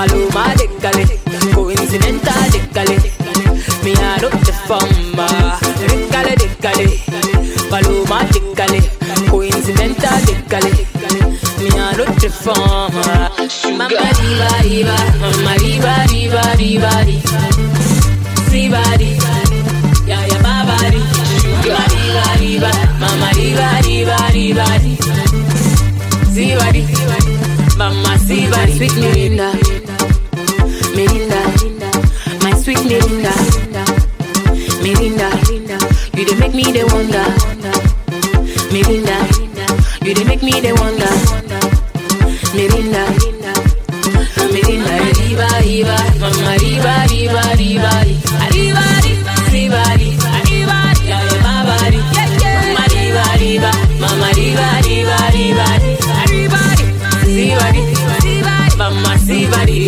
Paloma de Cali, coincidental de Cali. Me a look the famba, de Cali, Paloma de Cali, coincidental de Cali. Me a look the famba. Mama riba riba, mama riba riba riba riba. Sibari, ya ya babari. Mama riba riba, mama riba riba riba riba. Sibari, mama sibari. Sweet Melinda, Melinda, my sweet Melinda, Melinda, you dey make me the wonder. Melinda, you dey make me the wonder. Melinda, Melinda, riba riba, mama riba riba riba riba riba riba, ya ya babari, mama riba riba, mama riba riba riba riba, sibari, mama sibari.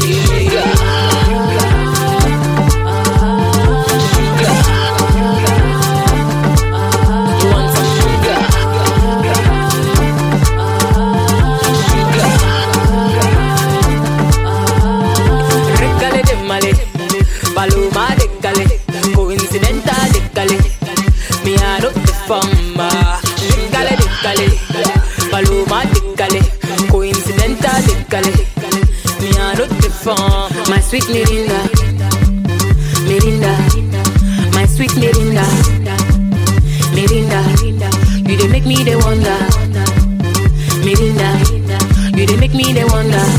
Paloma de Cali, coincidental de Cali. Me a look the famba, de Cali, Paloma de Cali, coincidental de Cali. Me a look the famba. My sweet Melinda, Melinda, my sweet Melinda, Melinda, you dey make me the wonder. Melinda, you dey make me the wonder.